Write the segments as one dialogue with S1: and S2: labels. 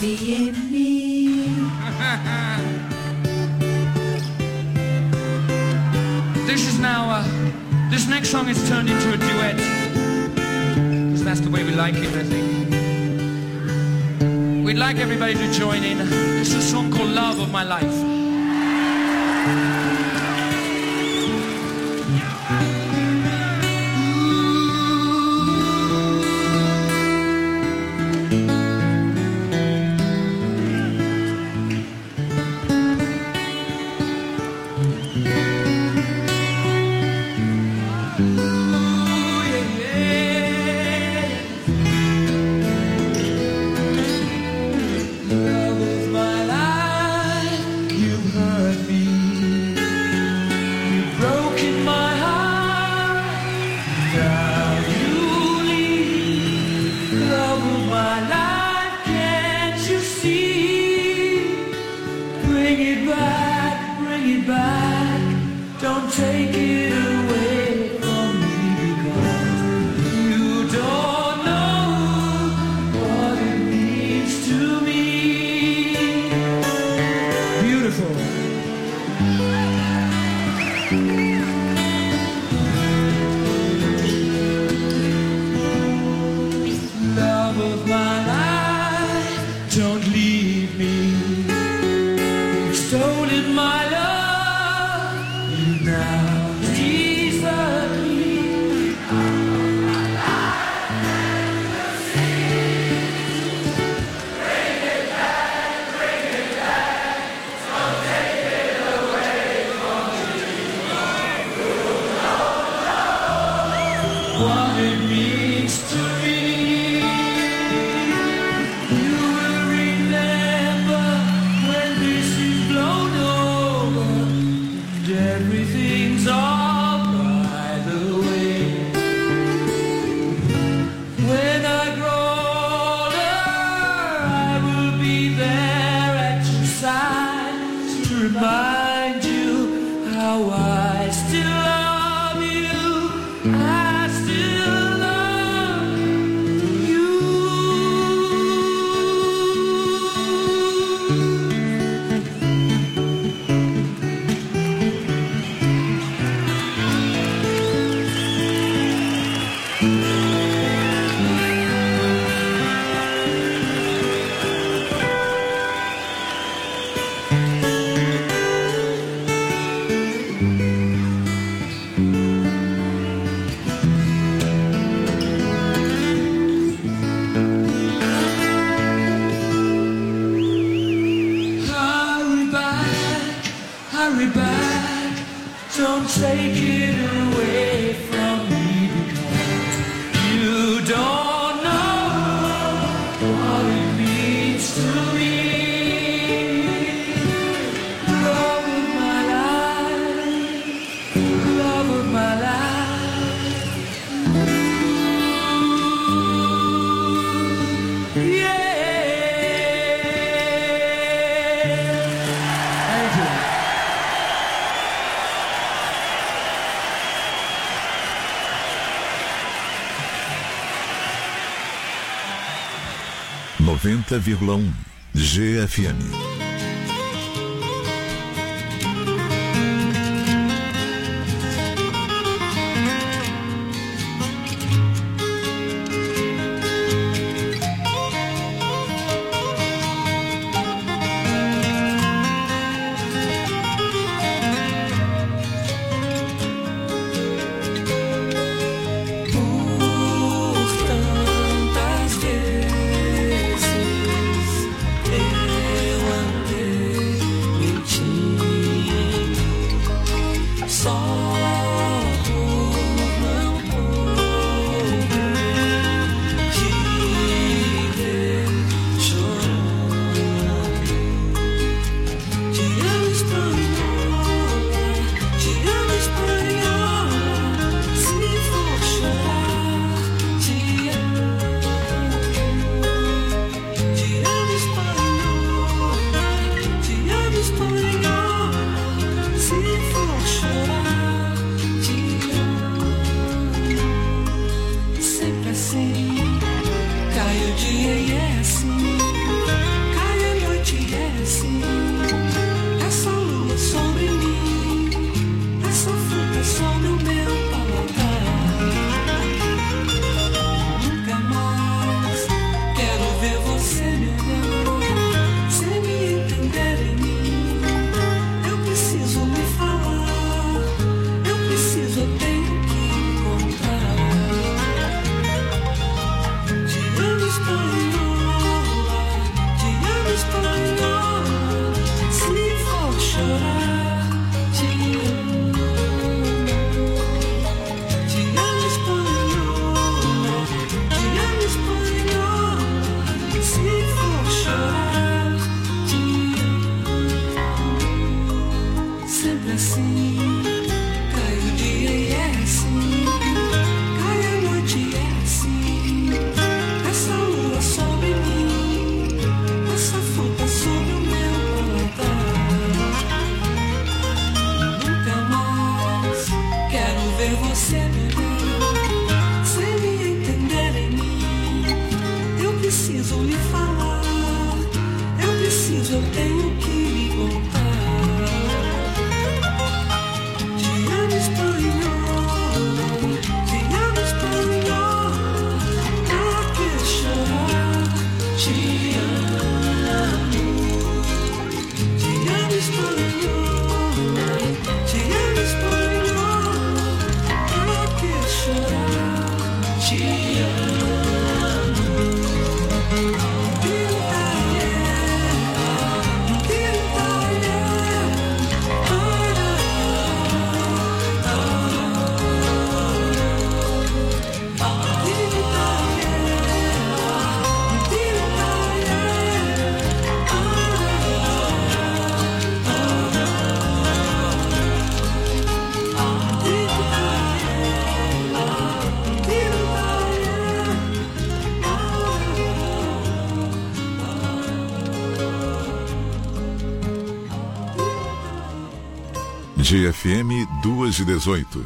S1: coffee in me.
S2: This is now, this next song is turned into a duet. Because that's the way we like it, I think. We'd like everybody to join in. This is a song called Love of My Life.
S3: GFM.
S1: Tantas vezes eu cai o dia e é assim, cai a noite e é assim. Essa lua sobre mim, essa fruta sobre o meu paladar. Nunca mais quero ver você beber sem me entender em mim. Eu preciso lhe falar, eu preciso, eu tenho que lhe contar. Te amo espanhol, pra que chorar? Te amo espanhol, pra que chorar? Te amo.
S3: GFM 2:18.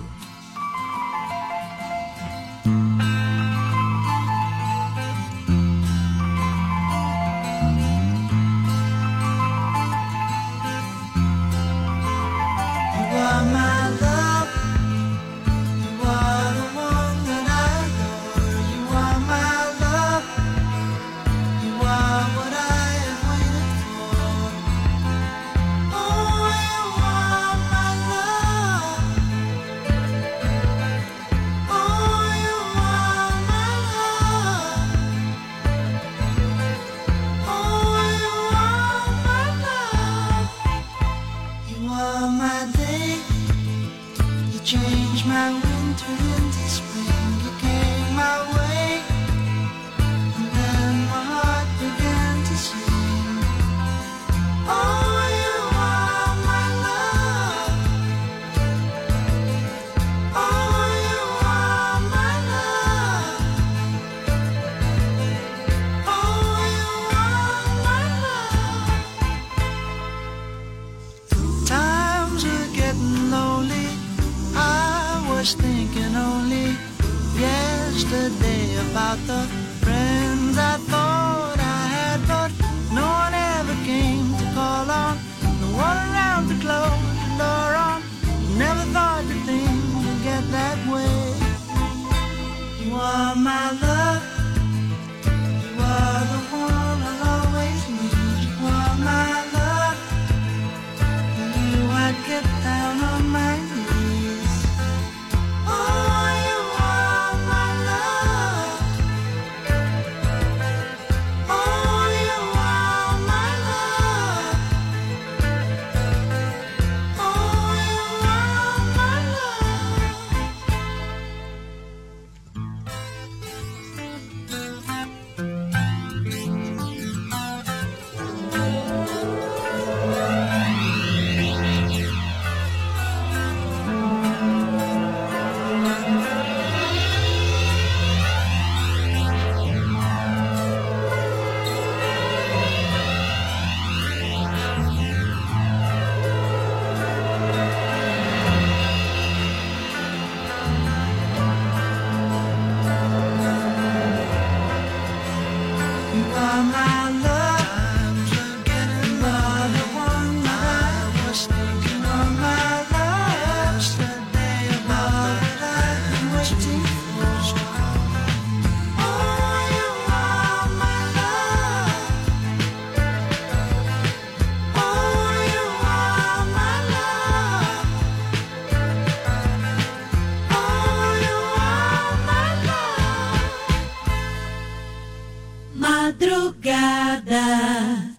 S1: Madrugada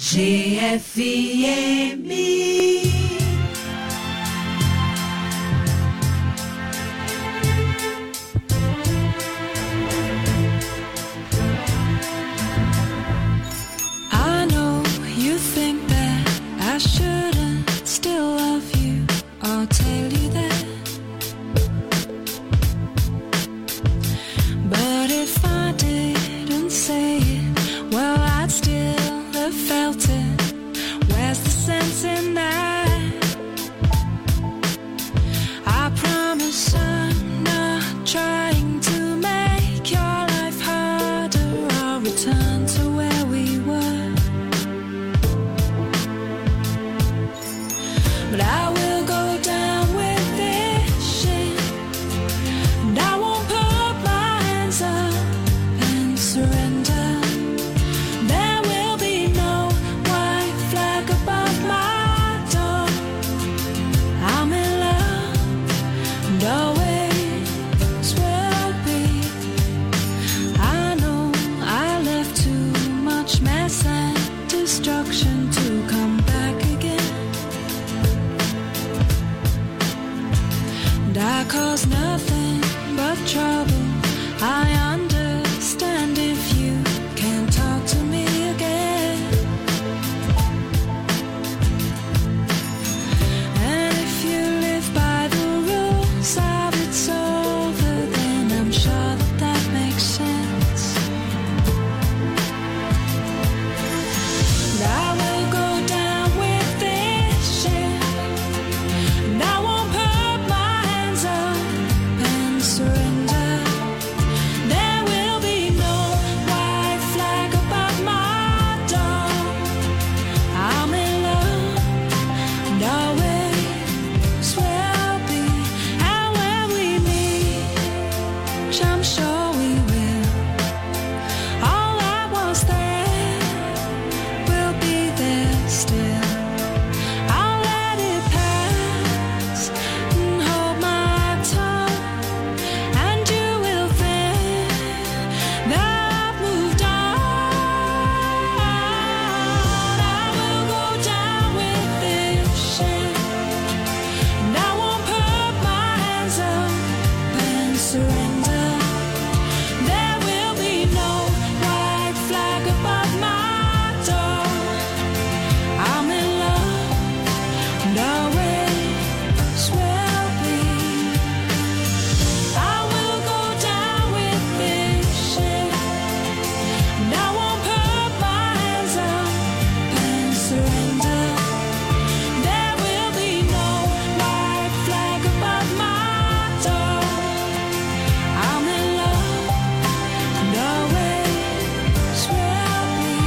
S1: GFM.
S4: I know you think that I shouldn't still love you or
S1: and I cause nothing but trouble. I understand if you can't talk to me again. And if you live by the rules of it's over, then I'm sure that that makes sense. And I will go down with this ship, and I won't put my hands up and surrender. There will be no white flag above my door. I'm in love, and always will be. And when we meet, which I'm sure we will, all that was there will be there still. I'll let it pass and hold my tongue, and you will think that I've moved on. I will go down with this ship, and I won't put my hands up and surrender. There will be no white flag above my door. I'm in love, and always will be. I will go down with this ship, and I won't put my hands up and surrender. There will be no white flag above my door. I'm in love, and always will be.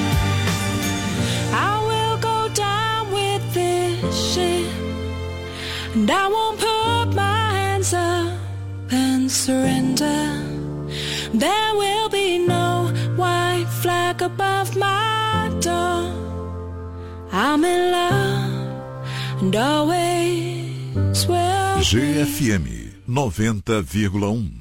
S1: I will go down with this ship, and I won't put my hands up and surrender. There will be no white flag above my door. I'm in love, and always will be.
S3: GFM 90,1.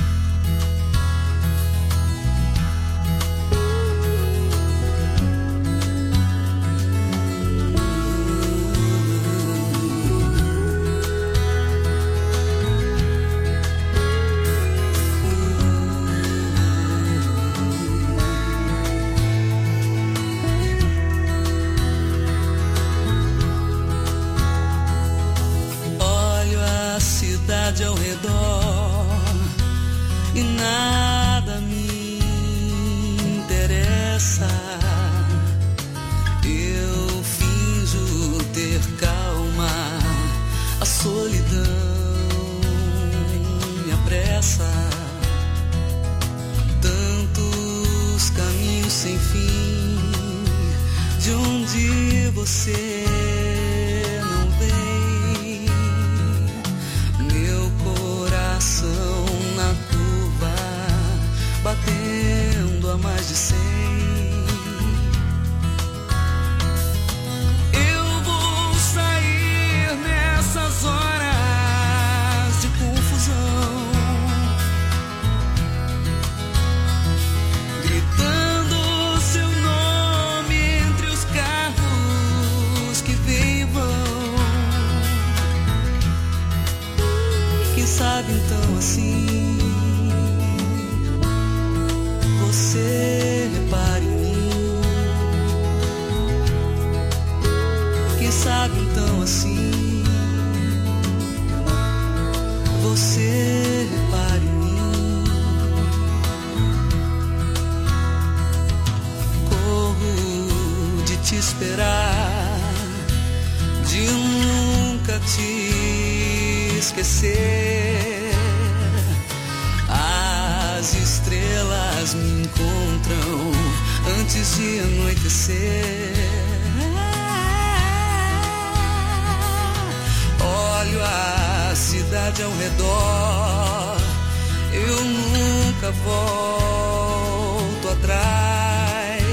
S4: Olho a cidade ao redor e nada me interessa. Eu finjo ter calma, a solidão me apressa. Tantos caminhos sem fim, de onde você não vem. Meu coração na curva, batendo a mais de 100. Eu vou sair nessas horas de confusão, gritando seu nome entre os carros que vêm e vão. Quem sabe então assim você repare em mim. Quem sabe então assim você repare em mim. Corro de te esperar, de nunca te esquecer. As estrelas me encontram antes de anoitecer. Olho a cidade ao redor, eu nunca volto atrás.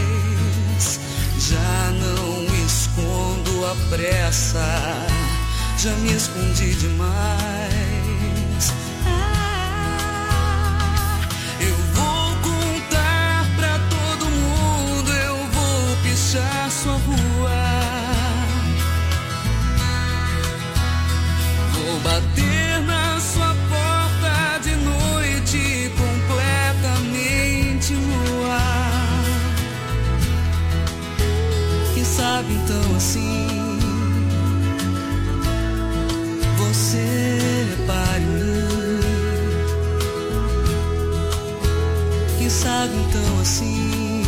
S4: Já não escondo a pressa, já me escondi demais. Eu vou contar pra todo mundo, eu vou pichar sua rua, vou bater na então assim?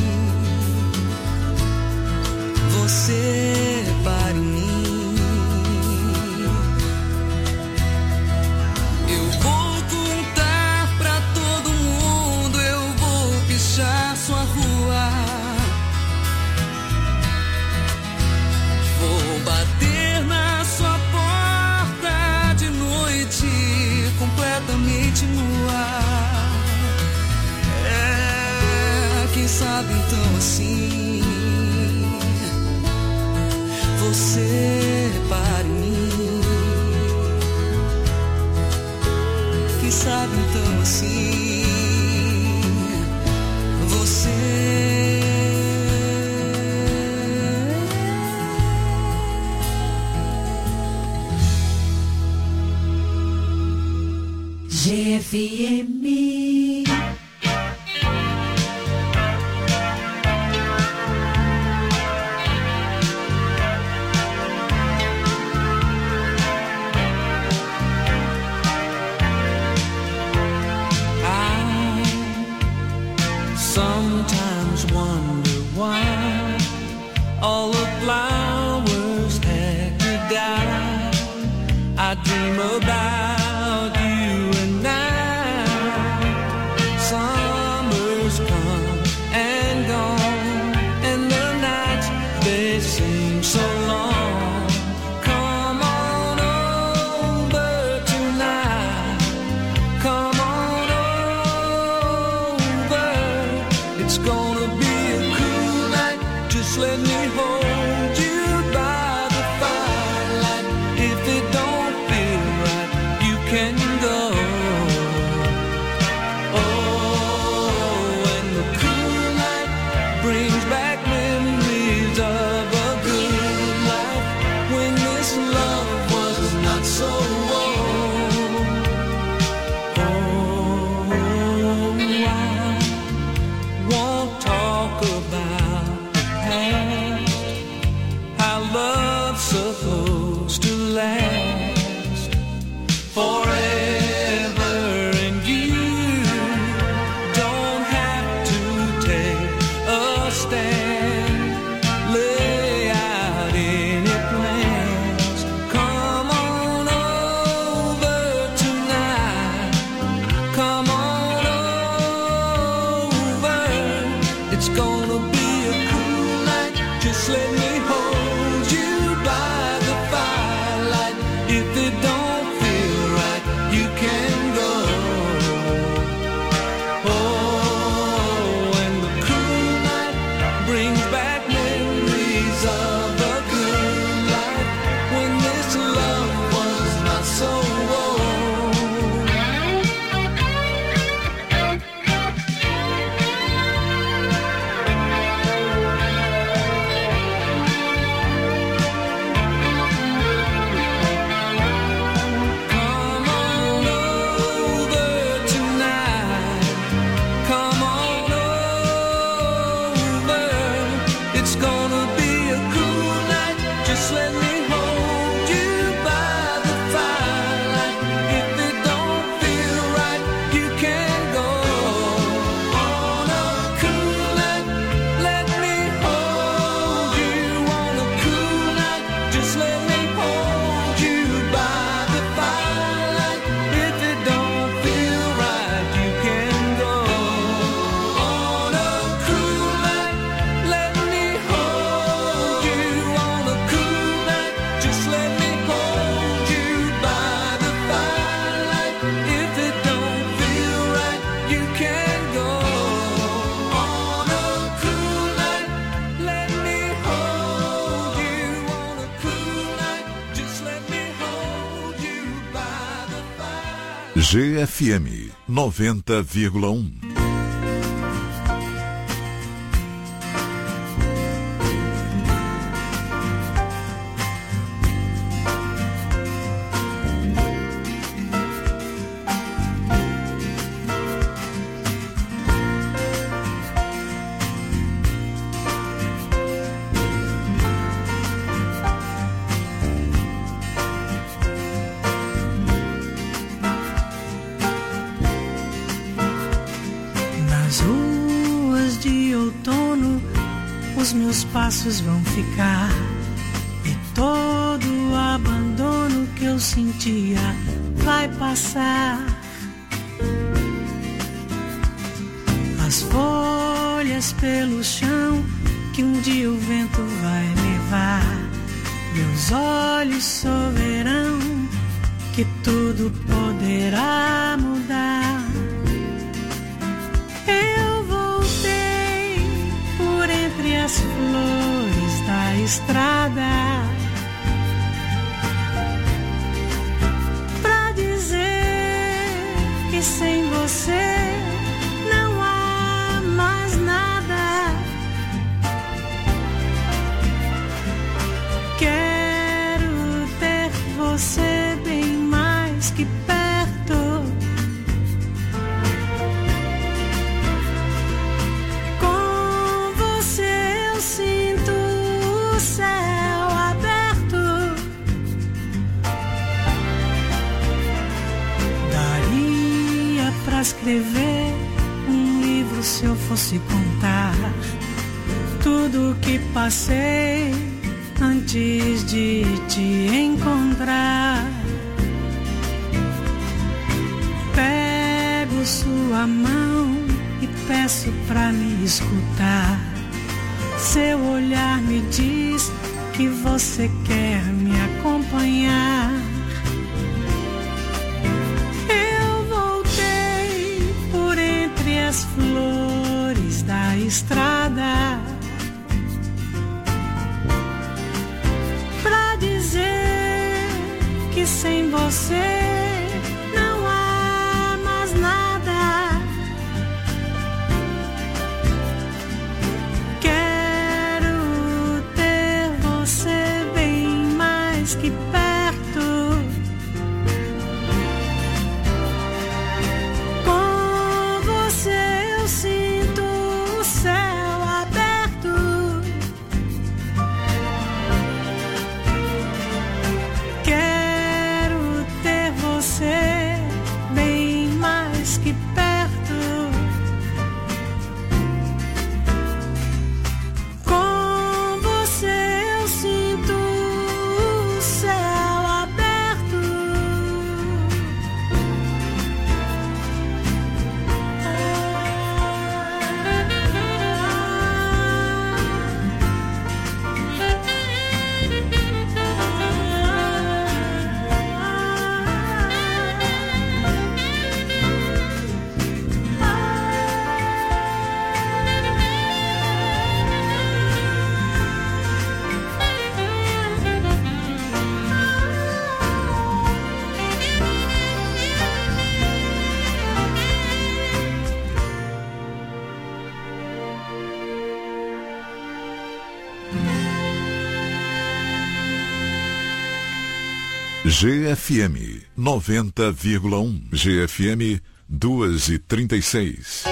S4: Você para em mim. Eu vou contar pra todo mundo, eu vou pichar sua rua. Vou bater na sua porta de noite, completamente nua. Quem sabe então assim você para em mim. Quem sabe então assim você
S1: GFM.
S4: sometimes wonder why all the flowers had to die. I dream about you and now. Summer's come and gone, and the nights they seem so long. Come on over tonight. Come on over. It's gonna be a cool night. Just let me hold you by the firelight. If it don't feel right, you can go. Oh, and the cool night brings back memories of a good life when this love was not so old. Oh, I won't talk about how love's supposed to last forever, and you don't have to take a stand, lay out any plans. Come on over tonight. Come on over. It's gonna be a cool night. Just let me hold you by the firelight. If it don't feel right, you can go. Oh, and the cool night brings back memories of a good life when this love was not so old. Come on over tonight. Come on over. It's gonna be a cool night. Just let me hold you by the firelight. If it don't feel right, you can go. On a cool night, let me hold you. On a cool night, just let me hold you by the firelight. If it don't feel right, you can go. On a cool night, let me hold you. On a cool night, just let me hold you by the firelight. If it don't feel right, you can go. On a cool night, let me hold you. On a cool night, just let me hold you by the firelight.
S3: GFM 90,1.
S1: os meus passos vão ficar e todo o abandono que eu sentia vai passar. As folhas pelo chão que um dia o vento vai levar. Meus olhos só verão que tudo poderá mudar. Eu voltei por entre as flores da estrada pra dizer que sem você não há mais nada. Quero ter você bem mais que perto. Com você eu sinto o céu aberto. Daria pra escrever um livro se eu fosse contar tudo o que passei antes de te encontrar. Pego sua mão e peço pra me escutar. Seu olhar me diz que você quer me acompanhar. Eu voltei por entre as flores da estrada que sem você não há mais nada. Quero ter você bem mais que perto. Com você eu sinto o céu aberto. Você bem mais que perto. Com você eu sinto o céu aberto.
S3: GFM 90,1. GFM 2h36.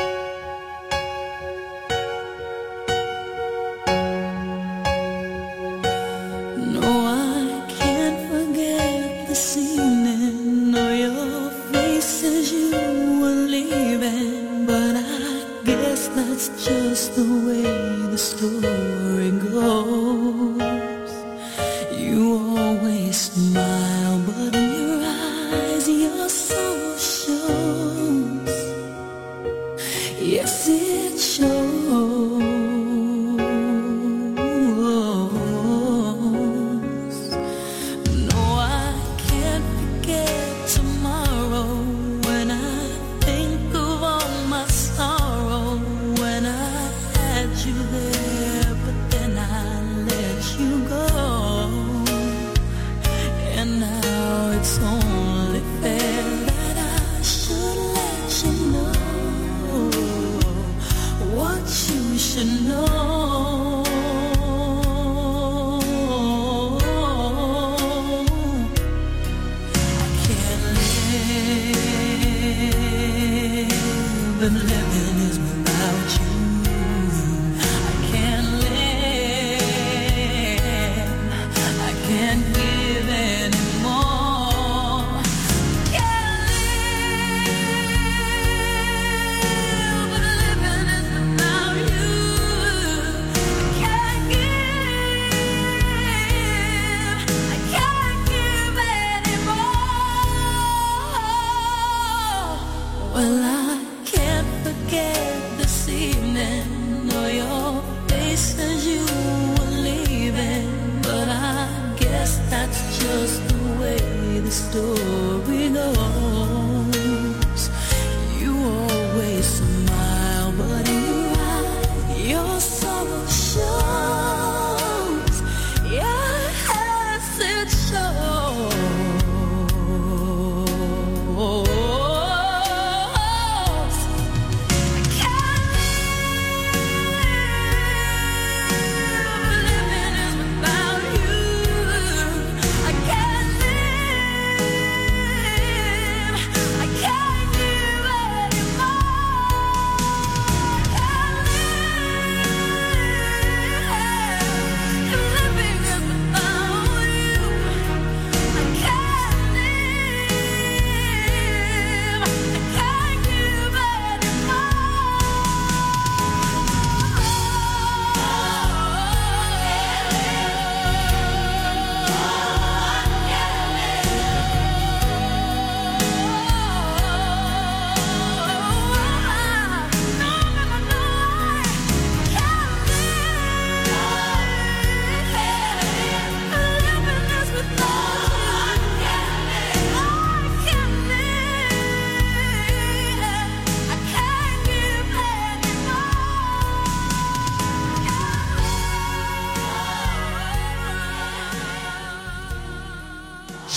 S5: Can't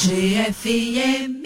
S1: GFM.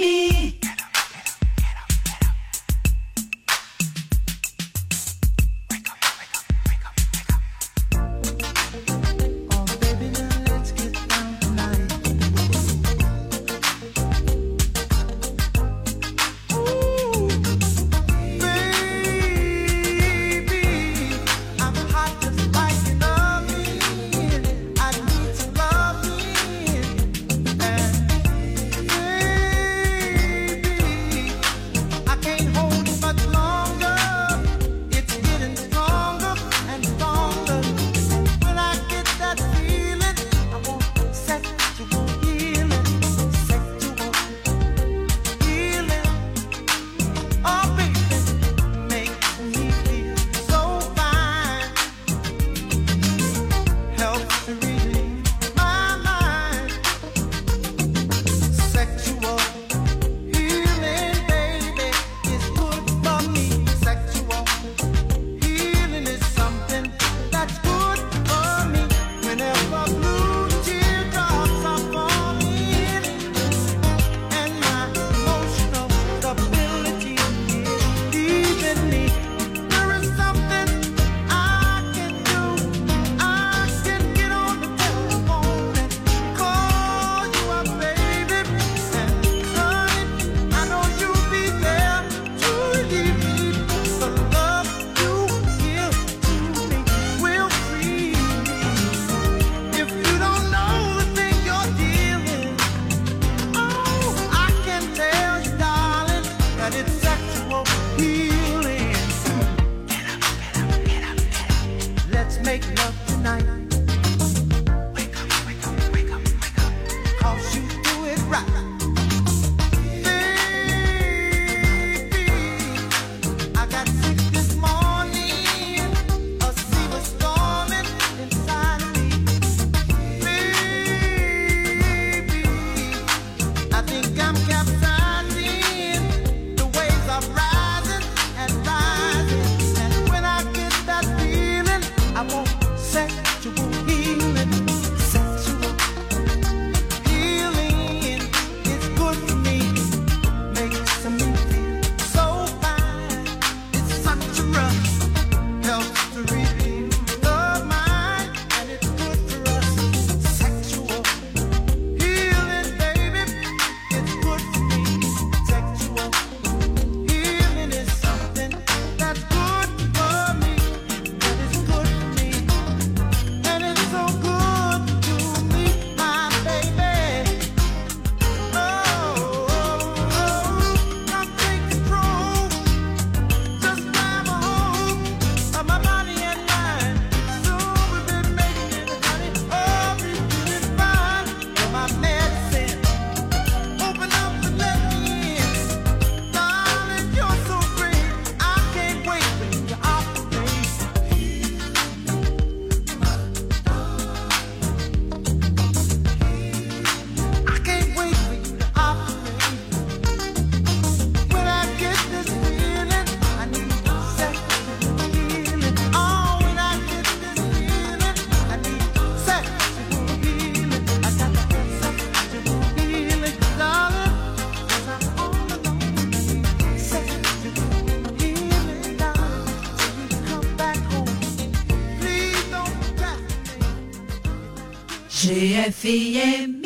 S1: GFM.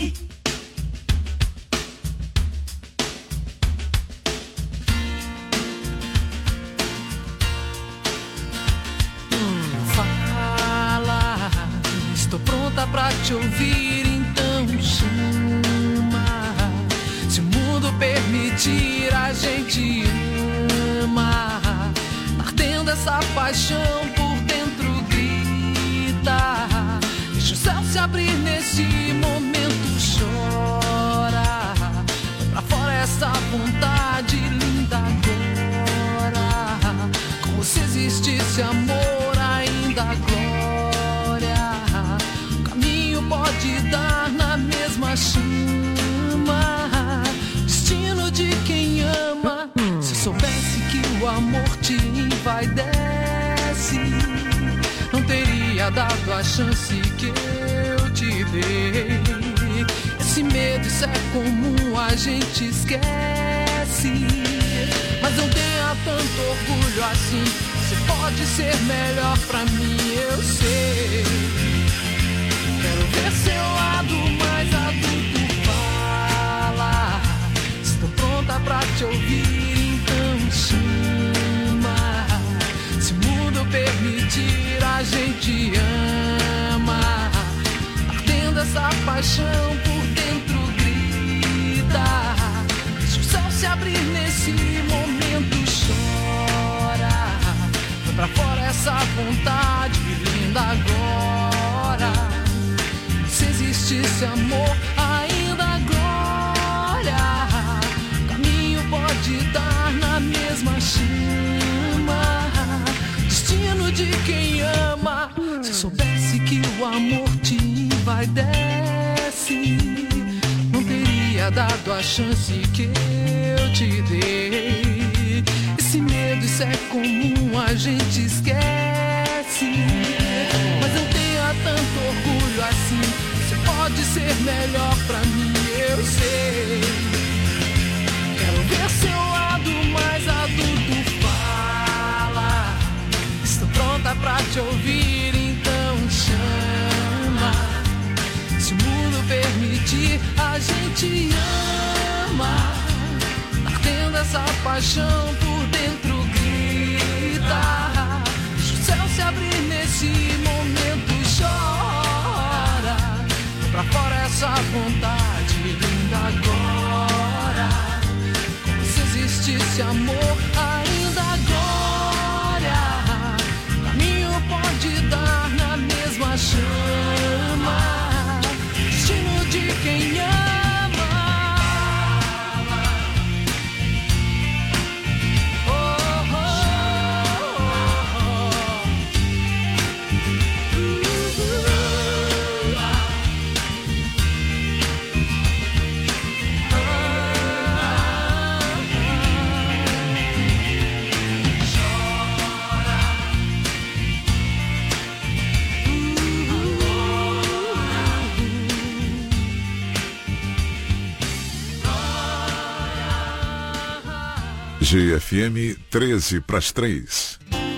S4: Fala, estou pronta pra te ouvir, então chama. Se o mundo permitir, a gente ama. Ardendo essa paixão por dentro grita. Deixa o céu se abrir nesse momento, chora. Põe pra fora essa vontade linda agora. Como se existisse amor, ainda glória. O caminho pode dar na mesma chama. Destino de quem ama. Se soubesse que o amor te envaidece, não teria dado a chance que eu te dei. Esse Esse medo, isso é comum, a gente esquece. Mas não tenha tanto orgulho assim. Você pode ser melhor pra mim, eu sei. Quero ver seu lado mais adulto. Fala, estou pronta pra te ouvir, então chama. Se o mundo permitir, a gente ama. Ardendo essa paixão por dentro grita. Deixa o céu se abrir nesse momento, chora. Põe pra fora essa vontade linda agora. Se existisse amor, ainda glória. O caminho pode dar na mesma chama. Destino de quem ama. Se eu soubesse que o amor te envaidece, não teria dado a chance que eu te dei. Esse medo, isso é comum, a gente esquece. Mas não tenha tanto orgulho assim. Você pode ser melhor pra mim, eu sei. Quero ver seu lado mais adulto. Fala, estou pronta pra te ouvir, então chama. Se o mundo permitir, a gente ama. Ardendo essa paixão por dentro grita. Deixa o céu se abrir nesse momento, chora. Põe pra fora essa vontade linda agora. Como se existisse amor, ainda glória. O caminho pode dar na mesma chama. Destino de quem ama.
S3: GFM 13:03.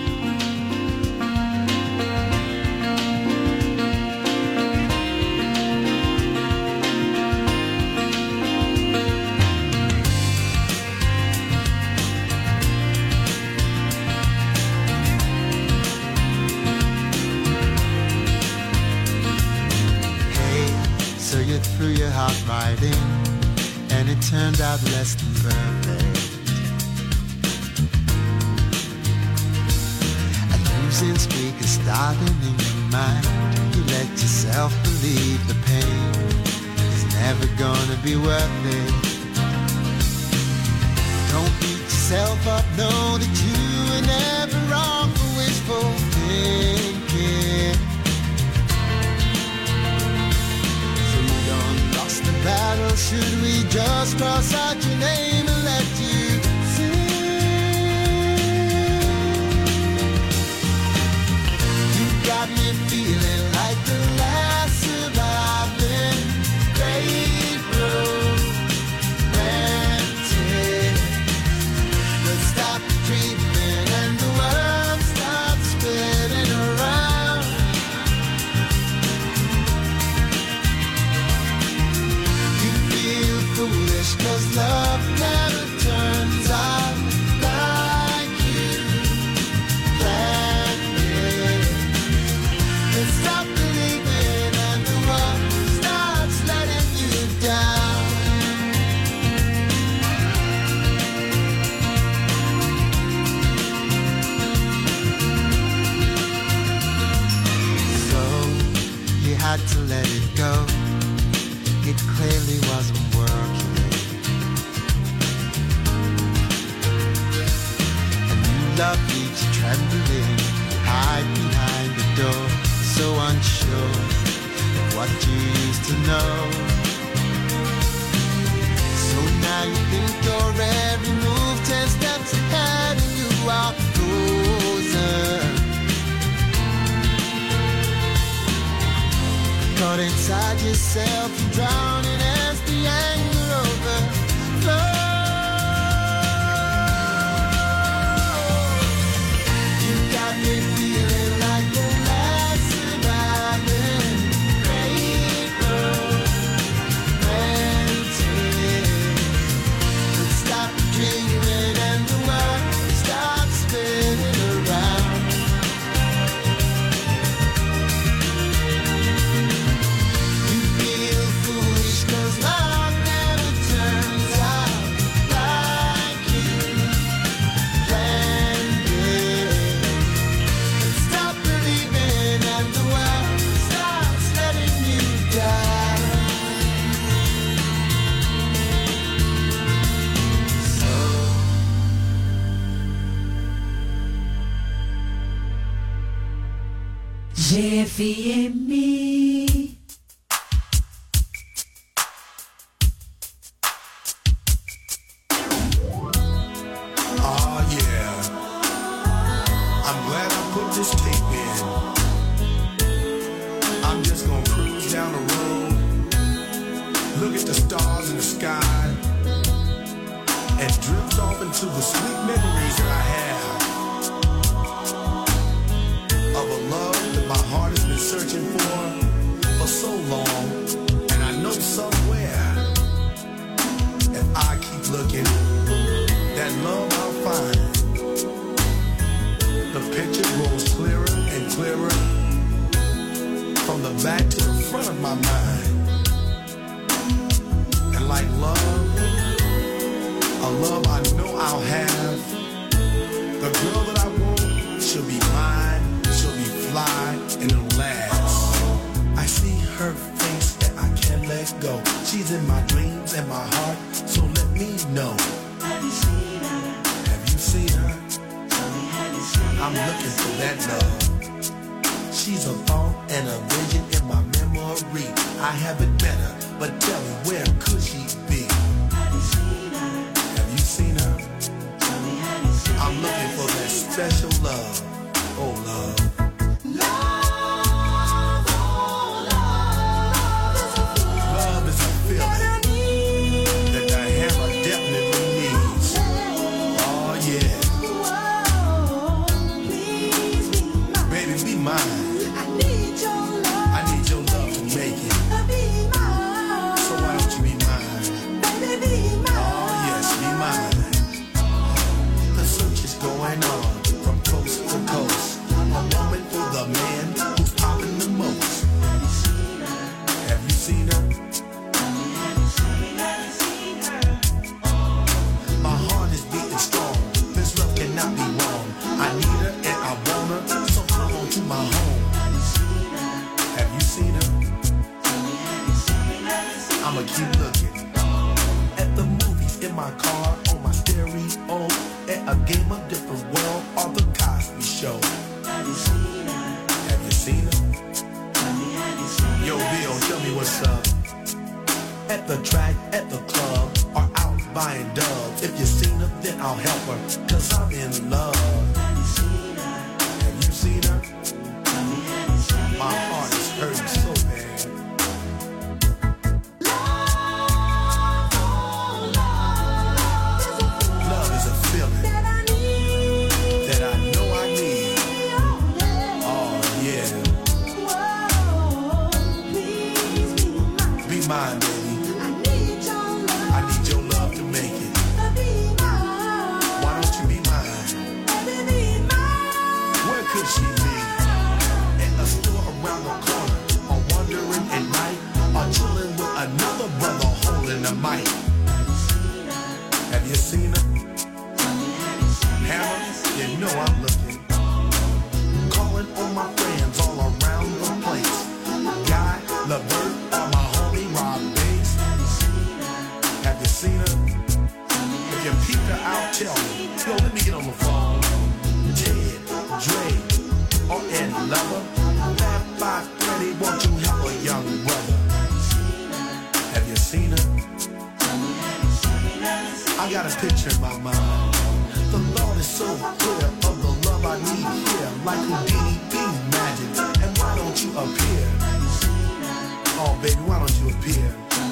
S5: So you threw your heart right in, and it turned out less than perfect. A losing streak is starting in your mind. You let yourself believe the pain is never gonna be worth it. Don't beat yourself up, know that you were never wrong for wishful thinking. Battle, should we just cross out your name and let you sing? You got me feeling like the last surviving great romantic. Let's stop dreaming and the world stops spinning around. Foolish, 'cause love never turns out like you planned it. Let's stop believing and the world starts letting you down. So you had to let it go. It clearly wasn't working. And you love each trembling, hide behind the door, so unsure of what you used to know. So now you think your every move 10 steps ahead and you are frozen. Caught inside yourself and drowning as
S1: GFM.
S6: Oh yeah, I'm glad I put this tape in. I'm just gonna cruise down the road, look at the stars in the sky, and drift off into the sweet memories that I have of a love that my heart has been searching for so long. And I know somewhere, if I keep looking, that love I'll find. The picture grows clearer and clearer, from the back to the front of my mind. And like love, a love I know I'll have, the girl that I want, she'll be mine, she'll be fly, and it'll last. I see her face and I can't let go. She's in my dreams and my heart, so let me know. Have you seen her? Have you seen her? I'm looking for that love. She's a thought and a vision in my memory. I haven't met her, but tell me, where could she be? Have you seen her? Have you seen her? I'm looking for that special love. Oh, love. Love is a feeling that the hammer definitely needs. Oh, yeah. Baby, be mine. I need your love to make it. So why don't you be mine? Oh, yes, be mine. The search is going on from coast to coast. A woman for the man who's popping the most. Have you seen her? My heart is beating strong. This love cannot be wrong. I need her and I want her, so come on to my home. Have you seen her? I'ma keep looking. At the movies, in my car, on my stereo, at a game of different world, or the Cosby Show. Have you seen her? Have you seen her? Yo, Bill, tell me what's up. At the track, at the club, or out buying doves. If you seen her, then I'll help her, cause I'm in love. Have you seen her? Have you seen her? My heart is hurting so bad. Love is a feeling that I know I need. Oh yeah. Be mine, baby. I need your love to make it. Why don't you be mine? Where could she be? At a store around the corner, or wandering at night, or chilling with another brother holding a mic. Have you seen her? Hammer, you know I'm looking. Calling on my friends all around the place. Guy, LeVert, or my homie Rob Bass. Have you seen her? If you peeped her out, tell me. Yo, let me get on the phone. Ted, Dre, or Ed Lover. Bad by Freddy, won't you help a young brother? Have you seen her? I got a picture in my mind. The Lord is so clear of the love I need here, like Houdini being magic. And why don't you appear? Oh baby, why don't you appear?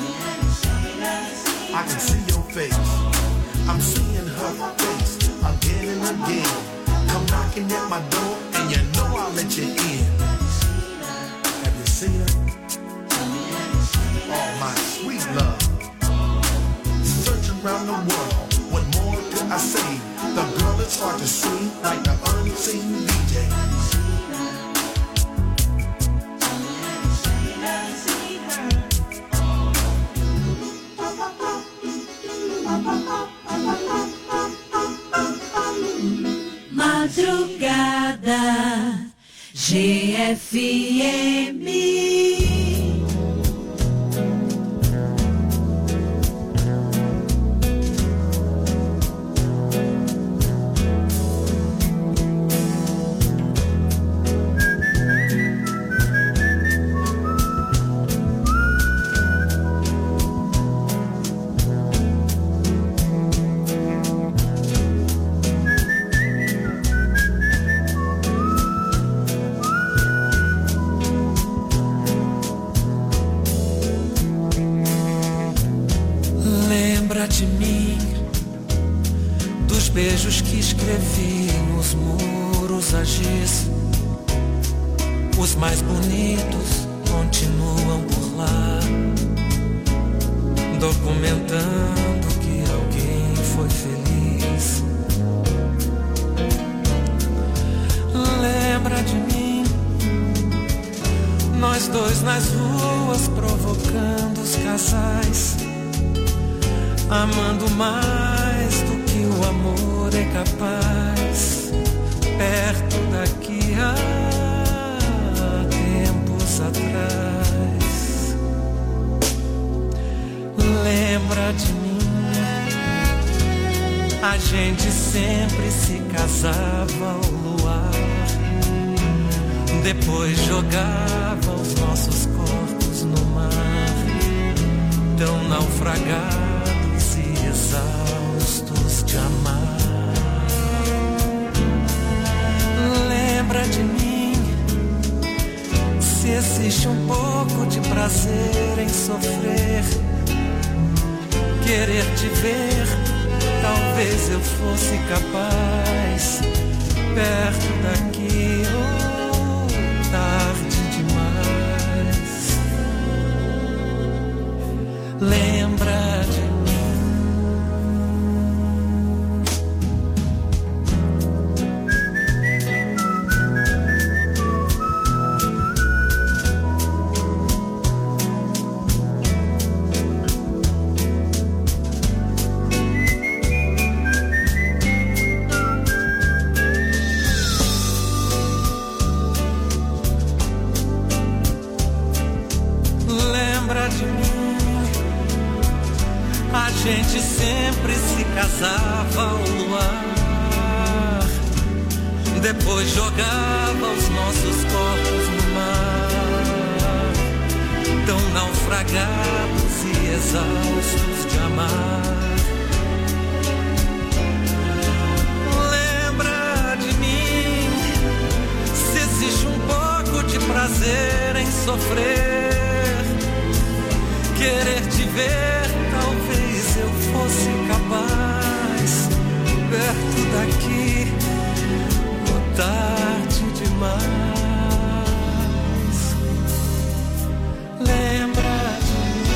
S6: I can see your face. I'm seeing her face again and again. Come knocking at my door, and you know I'll let you in. Have you seen her? Oh my sweet love. Searching around the world, what more could I say? The girl that's hard to see, like the unseen DJ.
S1: Madrugada GFM.
S4: beijos que escrevi nos muros a giz, os mais bonitos continuam por lá, documentando que alguém foi feliz. Lembra de mim, nós dois nas ruas provocando os casais, amando mais do que o amor é capaz, perto daqui há tempos atrás. Lembra de mim, a gente sempre se casava ao luar, depois jogava os nossos corpos no mar, tão naufragados e exaustos de amar. Lembra de mim, se existe um pouco de prazer em sofrer, querer te ver, talvez eu fosse capaz, perto daqui ou tarde demais. Lembra de mim. A gente sempre se casava ao luar, depois jogava os nossos corpos no mar, tão naufragados e exaustos de amar. Lembra de mim, se existe um pouco de prazer em sofrer, querer te ver, talvez eu fosse capaz, perto daqui, ou tarde demais. Lembra de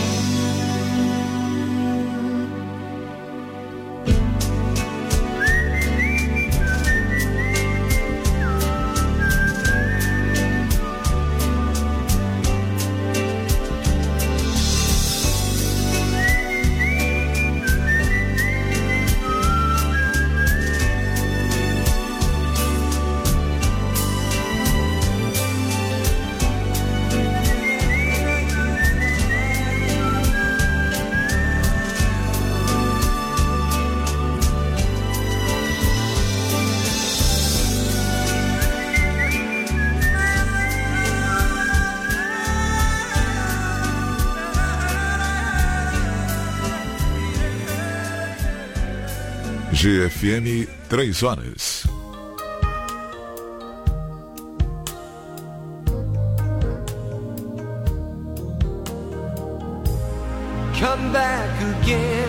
S3: GFM 3 horas.
S4: come back again.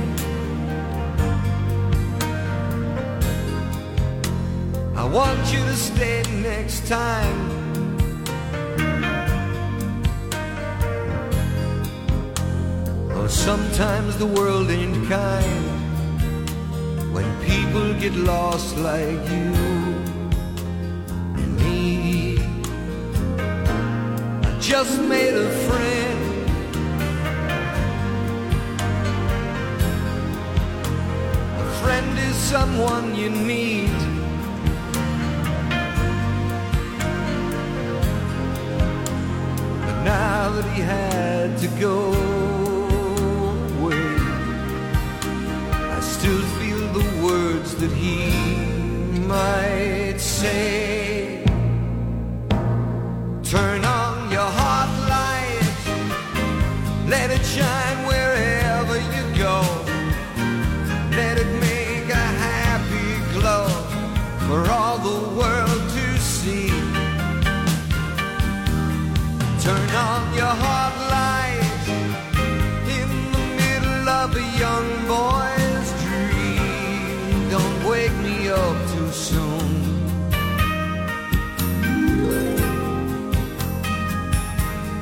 S4: I want you to stay next time. Oh, sometimes the world ain't kind when people get lost like you and me. I just made a friend. A friend is someone you need. But now that he had to go away, I still feel the words that he might say. Turn on your hot light, let it shine wherever you go. Let it make a happy glow for all the world to see. Turn on your hot light in the middle of a young boy's dream. Don't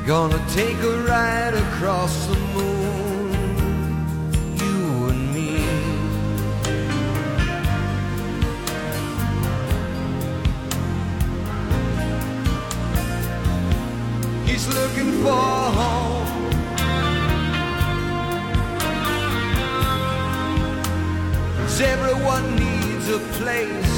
S4: Gonna take a ride across the moon, you and me. He's looking for home, 'cause everyone needs a place.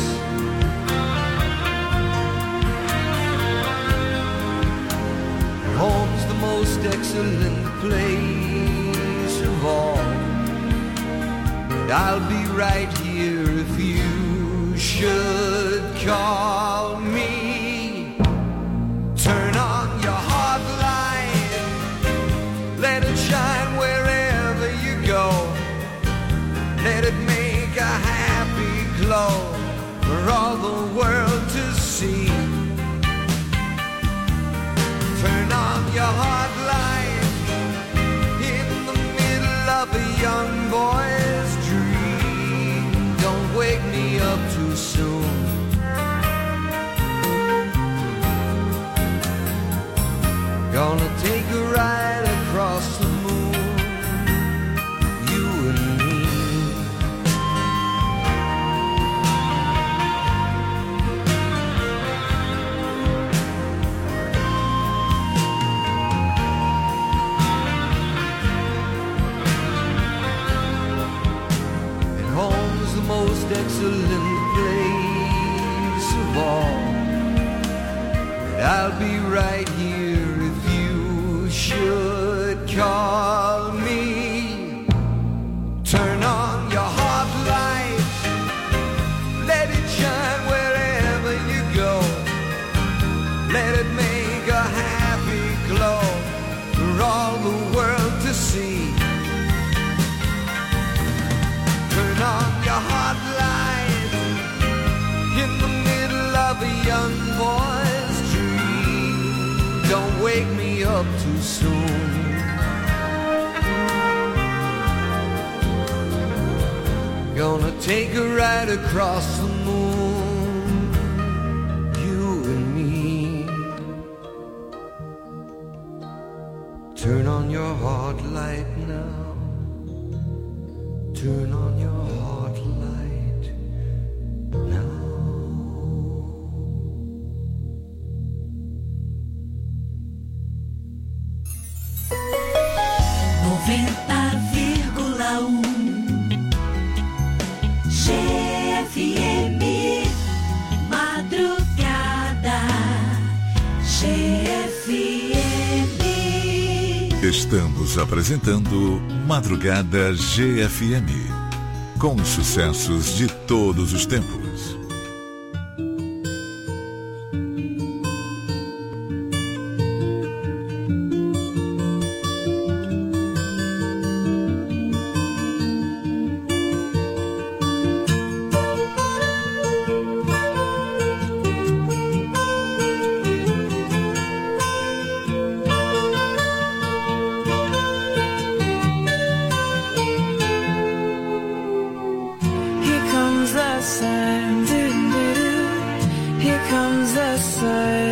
S4: Home's the most excellent place of all. And I'll be right here if you should call me. Turn on your heart light, let it shine wherever you go. Let it make a happy glow for all the world to see. Turn on your heart light in the middle of a young boy's dream. Don't wake me up too soon. Gonna take a ride across the moon, you and me. Most excellent place of all. And I'll be right here if you should call me. Turn on your heart light, let it shine wherever you go. Let it make a happy glow for all the world to see. Turn on your heart light in the middle of a young boy's dream. Don't wake me up too soon. Gonna take a ride across the moon, you and me. Turn on your heart light now. Turn on your heart light now.
S1: 90,1 GFM Madrugada GFM.
S3: Estamos apresentando Madrugada GFM, com os sucessos de todos os tempos.
S1: Here comes the sun,